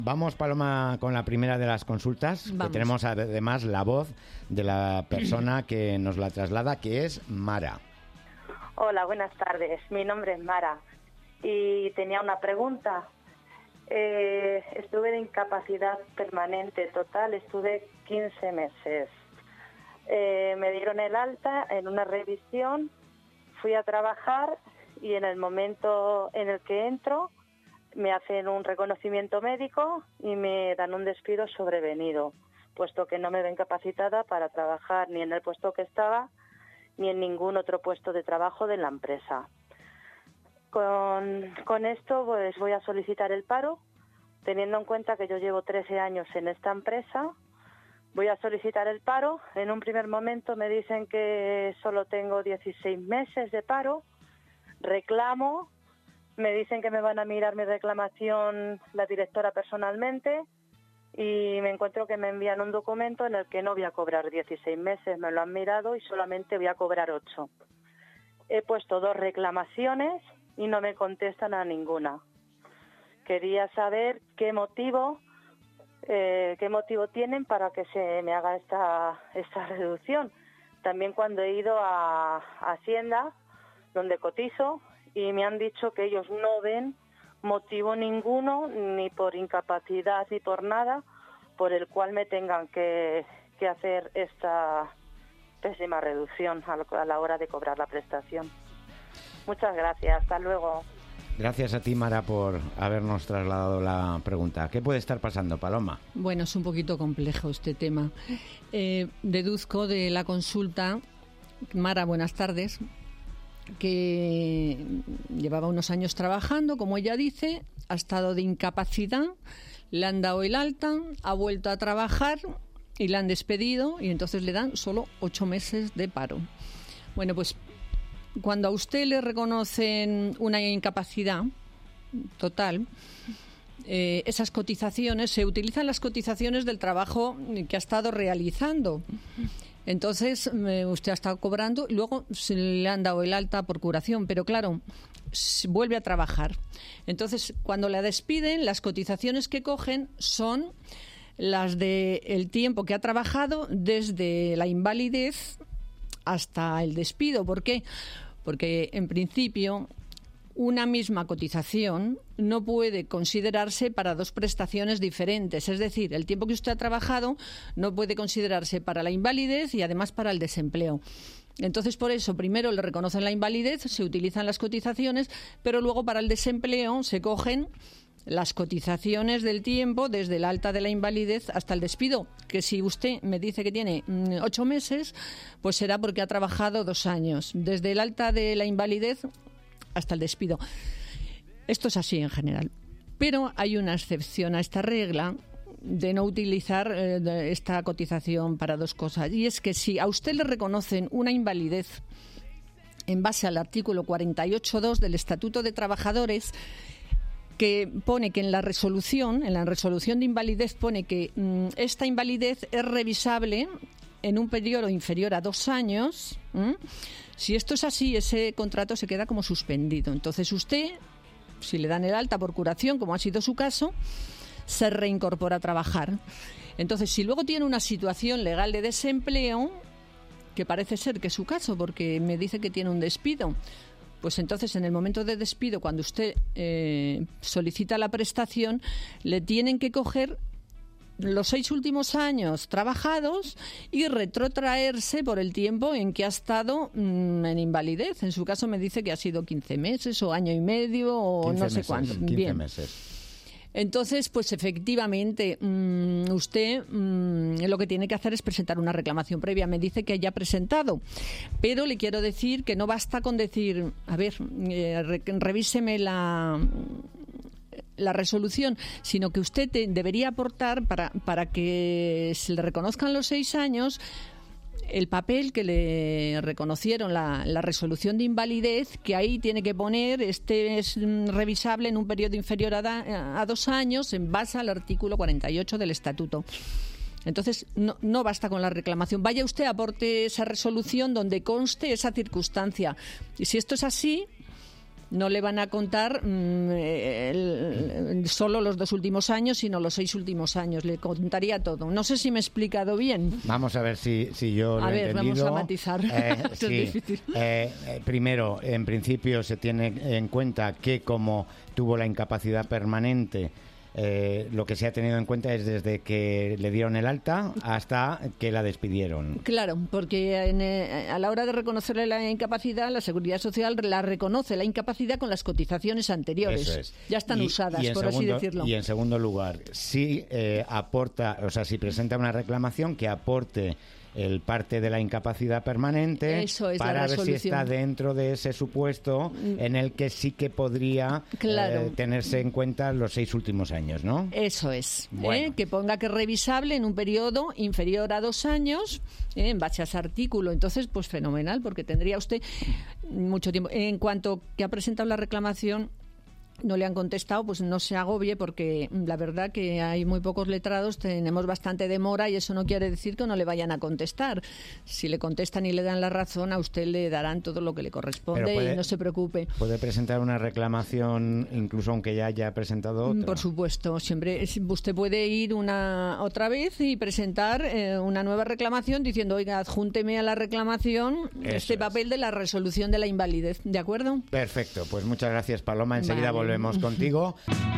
Vamos, Paloma, con la primera de las consultas. Vamos. Que tenemos además la voz de la persona que nos la traslada, que es Mara. Hola, buenas tardes. Mi nombre es Mara y tenía una pregunta. Estuve de incapacidad permanente total, estuve 15 meses. Me dieron el alta en una revisión, fui a trabajar y en el momento en el que entro me hacen un reconocimiento médico y me dan un despido sobrevenido, puesto que no me ven capacitada para trabajar ni en el puesto que estaba ni en ningún otro puesto de trabajo de la empresa. Con esto pues voy a solicitar el paro, teniendo en cuenta que yo llevo 13 años en esta empresa. Voy a solicitar el paro. En un primer momento me dicen que solo tengo 16 meses de paro. Reclamo. Me dicen que me van a mirar mi reclamación la directora personalmente y me encuentro que me envían un documento en el que no voy a cobrar 16 meses. Me lo han mirado y solamente voy a cobrar 8. He puesto 2 reclamaciones y no me contestan a ninguna. Quería saber qué motivo tienen para que se me haga esta reducción. También cuando he ido a Hacienda, donde cotizo, y me han dicho que ellos no ven motivo ninguno, ni por incapacidad ni por nada, por el cual me tengan que hacer esta pésima reducción a la hora de cobrar la prestación. Muchas gracias, hasta luego. Gracias a ti, Mara, por habernos trasladado la pregunta. ¿Qué puede estar pasando, Paloma? Bueno, es un poquito complejo este tema. Deduzco de la consulta, Mara, buenas tardes, que llevaba unos años trabajando, como ella dice, ha estado de incapacidad, le han dado el alta, ha vuelto a trabajar y la han despedido y entonces le dan solo 8 meses de paro. Bueno, pues cuando a usted le reconocen una incapacidad total, esas cotizaciones, se utilizan las cotizaciones del trabajo que ha estado realizando. Entonces, usted ha estado cobrando y luego se le han dado el alta por curación, pero claro, vuelve a trabajar. Entonces, cuando la despiden, las cotizaciones que cogen son las del tiempo que ha trabajado desde la invalidez hasta el despido. ¿Por qué? Porque, en principio, una misma cotización no puede considerarse para 2 prestaciones diferentes. Es decir, el tiempo que usted ha trabajado no puede considerarse para la invalidez y además para el desempleo. Entonces, por eso, primero le reconocen la invalidez, se utilizan las cotizaciones, pero luego para el desempleo se cogen las cotizaciones del tiempo desde el alta de la invalidez hasta el despido, que si usted me dice que tiene 8 meses, pues será porque ha trabajado 2 años, desde el alta de la invalidez hasta el despido. Esto es así en general. Pero hay una excepción a esta regla de no utilizar esta cotización para 2 cosas. Y es que si a usted le reconocen una invalidez en base al artículo 48.2 del Estatuto de Trabajadores, que pone que en la resolución de invalidez pone que esta invalidez es revisable en un periodo inferior a 2 años. Si esto es así, ese contrato se queda como suspendido. Entonces usted, si le dan el alta por curación, como ha sido su caso, se reincorpora a trabajar. Entonces, si luego tiene una situación legal de desempleo, que parece ser que es su caso, porque me dice que tiene un despido, pues entonces en el momento de despido, cuando usted solicita la prestación, le tienen que coger los 6 últimos años trabajados y retrotraerse por el tiempo en que ha estado en invalidez. En su caso me dice que ha sido 15 meses o año y medio o no sé cuánto. 15 meses. Entonces, pues efectivamente, usted lo que tiene que hacer es presentar una reclamación previa. Me dice que ya ha presentado, pero le quiero decir que no basta con decir, a ver, revíseme la resolución, sino que usted debería aportar para que se le reconozcan los 6 años el papel que le reconocieron, la resolución de invalidez, que ahí tiene que poner este es revisable en un periodo inferior a 2 años en base al artículo 48 del Estatuto. Entonces, no basta con la reclamación. Vaya usted, aporte esa resolución donde conste esa circunstancia. Y si esto es así, no le van a contar solo los 2 últimos años, sino los 6 últimos años. Le contaría todo. No sé si me he explicado bien. Vamos a ver si yo lo he entendido. Vamos a matizar. Sí. Es difícil. Primero, en principio se tiene en cuenta que como tuvo la incapacidad permanente, lo que se ha tenido en cuenta es desde que le dieron el alta hasta que la despidieron. Claro, porque a la hora de reconocerle la incapacidad, la Seguridad Social la reconoce la incapacidad con las cotizaciones anteriores. Eso es. Ya están usadas, por así decirlo. Y en segundo lugar, si si presenta una reclamación que aporte el parte de la incapacidad permanente para ver si está dentro de ese supuesto en el que sí que podría tenerse en cuenta los 6 últimos años, ¿no? Eso es. Bueno. Que ponga que es revisable en un periodo inferior a 2 años, en base a ese artículo. Entonces, pues fenomenal, porque tendría usted mucho tiempo. En cuanto que ha presentado la reclamación, no le han contestado, pues no se agobie, porque la verdad que hay muy pocos letrados, tenemos bastante demora y eso no quiere decir que no le vayan a contestar. Si le contestan y le dan la razón, a usted le darán todo lo que le corresponde y no se preocupe. ¿Puede presentar una reclamación incluso aunque ya haya presentado otra? Por supuesto, siempre usted puede ir otra vez y presentar una nueva reclamación diciendo, oiga, adjúnteme a la reclamación papel de la resolución de la invalidez, ¿de acuerdo? Perfecto, pues muchas gracias, Paloma. Enseguida volvemos contigo.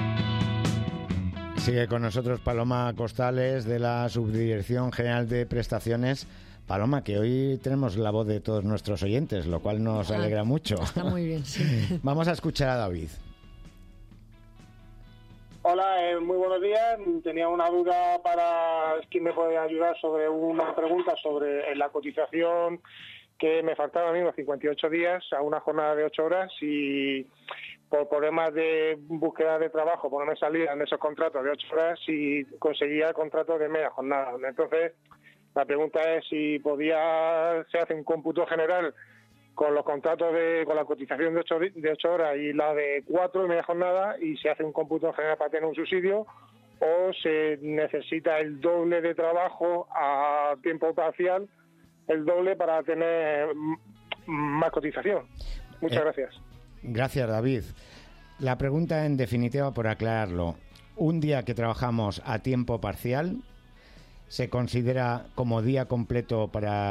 Sigue con nosotros Paloma Costales, de la Subdirección General de Prestaciones. Paloma, que hoy tenemos la voz de todos nuestros oyentes, lo cual nos alegra mucho. Está muy bien, sí. Vamos a escuchar a David. Hola, muy buenos días. Tenía una duda para quién me puede ayudar sobre una pregunta sobre la cotización que me faltaba a mí unos 58 días a una jornada de 8 horas y por problemas de búsqueda de trabajo, por no me salían esos contratos de 8 horas y conseguía el contrato de media jornada. Entonces, la pregunta es si se hace un cómputo general con los contratos con la cotización de 8 horas y la de 4 de media jornada, y se hace un cómputo general para tener un subsidio, o se necesita el doble de trabajo a tiempo parcial, el doble para tener más cotización. Muchas gracias. Gracias, David. La pregunta, en definitiva, por aclararlo, ¿un día que trabajamos a tiempo parcial se considera como día completo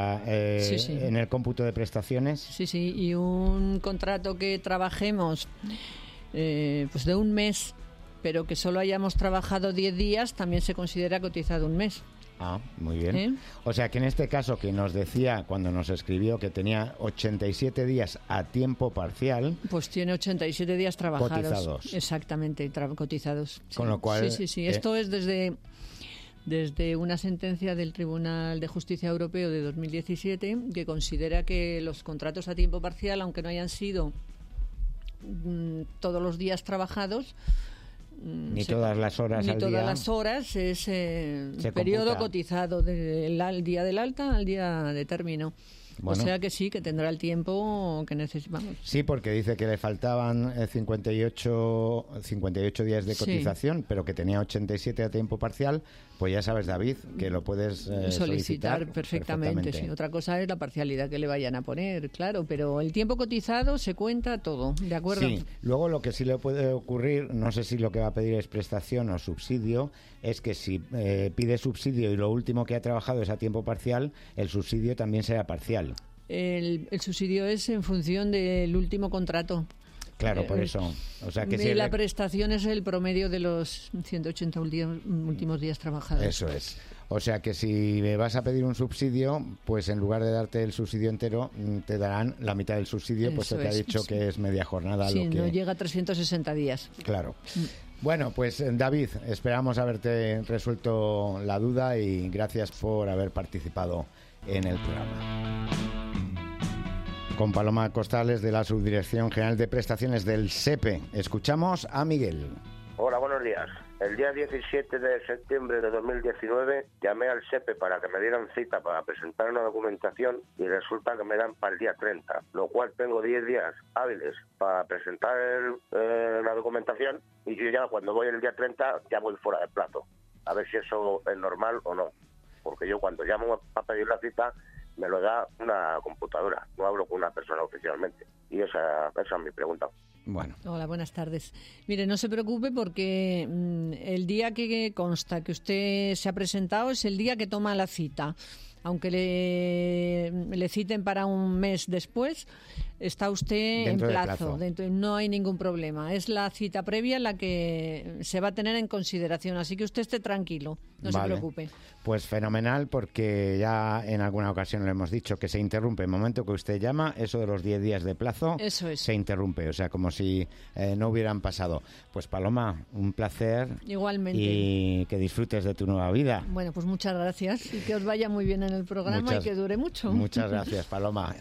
en el cómputo de prestaciones? Sí, y un contrato que trabajemos pues de un mes, pero que solo hayamos trabajado 10 días, también se considera cotizado un mes. Ah, muy bien. O sea que en este caso que nos decía cuando nos escribió que tenía 87 días a tiempo parcial... Pues tiene 87 días trabajados. Cotizados. Exactamente, cotizados. Con lo cual... Sí. Esto es desde una sentencia del Tribunal de Justicia Europeo de 2017 que considera que los contratos a tiempo parcial, aunque no hayan sido todos los días trabajados... Ni todas las horas al día. Ni todas las horas, es periodo computa. Cotizado del día del alta al día de término. Bueno. O sea que sí, que tendrá el tiempo que necesitamos. Sí, porque dice que le faltaban 58 días de cotización, pero que tenía 87 a tiempo parcial. Pues ya sabes, David, que lo puedes solicitar perfectamente. Sí. Otra cosa es la parcialidad que le vayan a poner, claro, pero el tiempo cotizado se cuenta todo, ¿de acuerdo? Sí, luego lo que sí le puede ocurrir, no sé si lo que va a pedir es prestación o subsidio, es que si pide subsidio y lo último que ha trabajado es a tiempo parcial, el subsidio también será parcial. El subsidio es en función del último contrato. Claro, por eso. O sea que la prestación es el promedio de los 180 últimos días trabajados. Eso es. O sea que si me vas a pedir un subsidio, pues en lugar de darte el subsidio entero, te darán la mitad del subsidio, pues te ha dicho que es media jornada. Sí, lo que... no llega a 360 días. Claro. Bueno, pues David, esperamos haberte resuelto la duda y gracias por haber participado en el programa. Con Paloma Costales, de la Subdirección General de Prestaciones del SEPE. Escuchamos a Miguel. Hola, buenos días. El día 17 de septiembre de 2019 llamé al SEPE para que me dieran cita para presentar una documentación y resulta que me dan para el día 30, lo cual tengo 10 días hábiles para presentar la documentación y yo ya cuando voy el día 30 ya voy fuera de plazo. A ver si eso es normal o no, porque yo cuando llamo a pedir la cita me lo da una computadora, no hablo con una persona oficialmente. Y esa es mi pregunta. Bueno. Hola, buenas tardes. Mire, no se preocupe porque el día que consta que usted se ha presentado es el día que toma la cita. Aunque le citen para un mes después, está usted dentro en de plazo. No hay ningún problema. Es la cita previa la que se va a tener en consideración. Así que usted esté tranquilo, no se preocupe. Pues fenomenal, porque ya en alguna ocasión le hemos dicho que se interrumpe. El momento que usted llama, eso de los 10 días de plazo, eso es. Se interrumpe. O sea, como si no hubieran pasado. Pues Paloma, un placer. Igualmente. Y que disfrutes de tu nueva vida. Bueno, pues muchas gracias y que os vaya muy bien en el programa y que dure mucho. Muchas gracias, Paloma.